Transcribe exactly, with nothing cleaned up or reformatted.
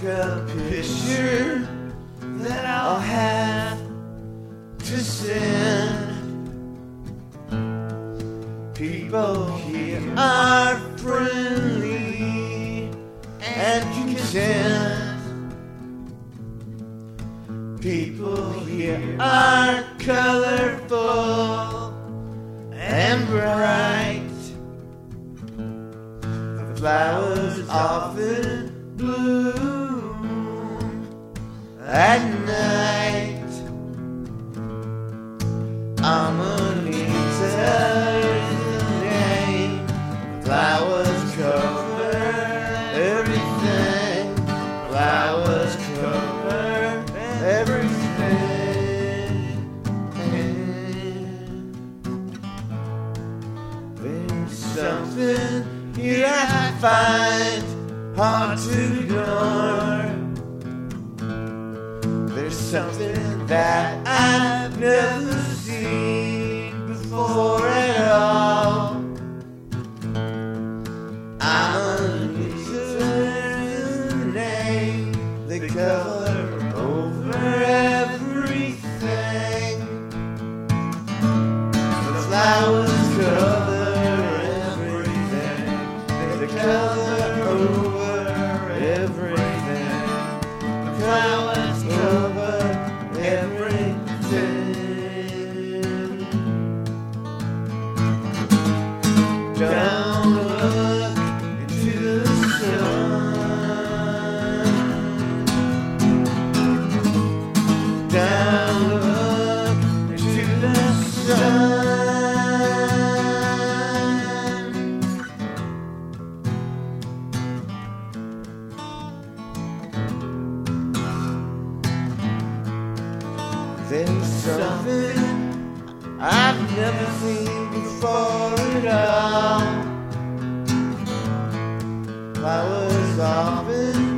take a picture that I'll have to send. People here are friendly and content. People here are colorful and bright. The flowers often bloom at night. Amanita's the name. Flowers cover everything. Flowers cover everything. There's something here I find hard to ignore. There's something that I've never seen before at all. Amanita's the name. They cover over everything. The flowers cover everything. They cover over everything. The flowers cover everything. Don't look into the sun. Don't look into the sun. There's something I've never seen before at all. Flowers often